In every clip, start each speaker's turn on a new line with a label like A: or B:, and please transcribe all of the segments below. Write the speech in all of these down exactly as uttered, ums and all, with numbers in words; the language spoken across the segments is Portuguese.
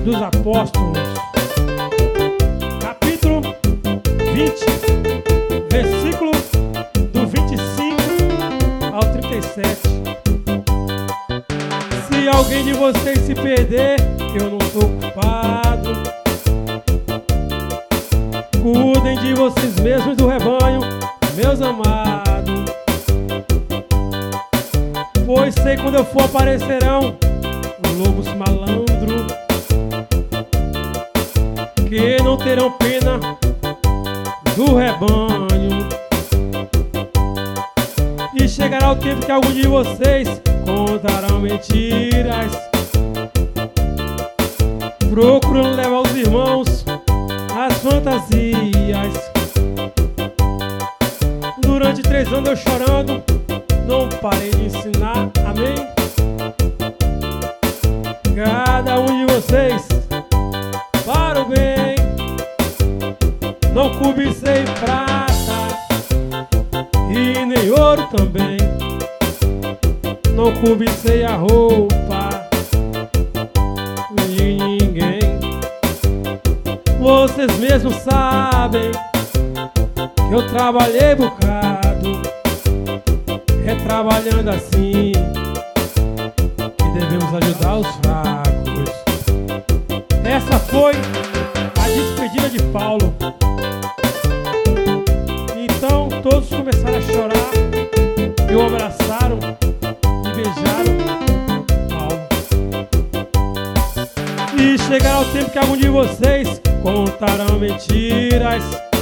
A: dos Apóstolos, capítulo vinte, versículo do vinte e cinco ao trinta e sete. Se alguém de vocês se perder, eu não sou culpado. Cuidem de vocês mesmos do rebanho, meus amados, pois sei quando eu for aparecerão lobos malandro, que não terão pena do rebanho. E chegará o tempo que algum de vocês contarão mentiras, procurando levar os irmãos às fantasias. Durante três anos eu chorando, não parei de ensinar, amém? Cada um de vocês para o bem, não cobicei prata e nem ouro também, não cobicei a roupa de ninguém. Vocês mesmos sabem que eu trabalhei bocado, é trabalhando assim que devemos ajudar os fracos. Essa foi a despedida de Paulo. Então todos começaram a chorar e o abraçaram e beijaram Paulo. E chegará o tempo que algum de vocês contarão mentiras,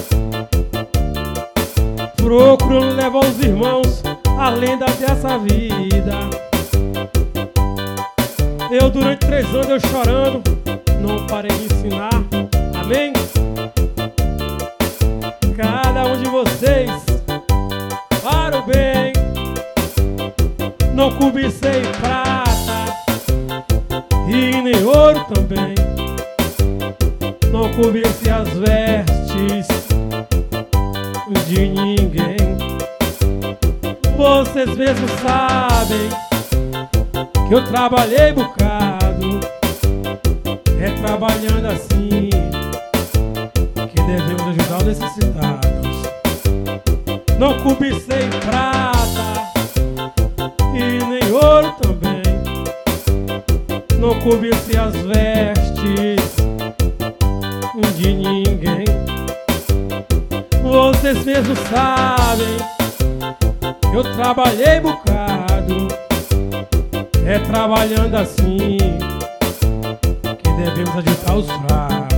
A: procurando levar os irmãos à lenda dessa vida. Eu durante três anos eu chorando, não parei de ensinar, amém? Cada um de vocês para o bem, não cobicei prata e nem ouro também, não cobicei as vestes de ninguém. Vocês mesmos sabem que eu trabalhei bocado, é trabalhando assim que devemos ajudar os necessitados. Não cobicei prata e nem ouro também, não cobicei as vestes de ninguém. Vocês mesmos sabem que eu trabalhei bocado, é trabalhando assim que devemos ajudar os fracos.